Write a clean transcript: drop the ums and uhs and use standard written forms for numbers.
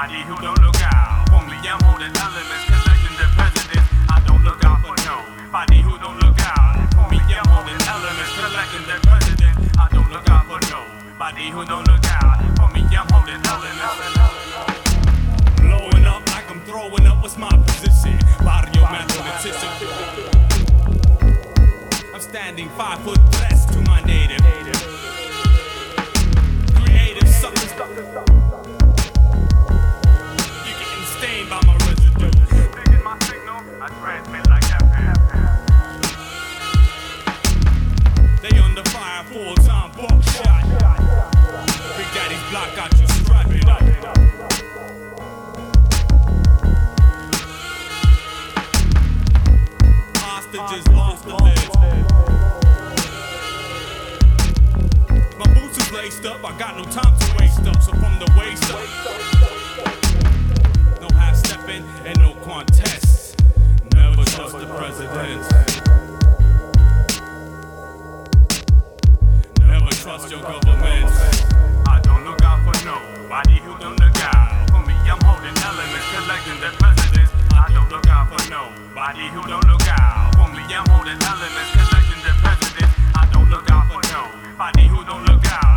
nobody who don't look out. Only I'm holding elements, collecting the presidents. I don't look out for nobody who don't look out. Only I'm holding elements, collecting the president. I don't look out for nobody who don't look out. Only I'm holding elements. Blowing up like I'm throwing up, what's my position? Barrio mathematician. I'm standing 5'3" to my native. Creative suckers. You're getting stained by my residue. Taking my signal, I transmit like FM. They under fire, full-time buckshot. Big Daddy's block got you strapping up. Hostages lost the legs. My boots is laced up, I got no time to waste up. So from the waist up, no half stepping and no contests. Never trust the president. Never trust your government. I don't look out for nobody who don't look out. For me, I'm holding elements, collecting the presidents. I don't look out for nobody who don't look out. For me, I'm holding elements, collecting the presidents. I don't look out for nobody who don't look out.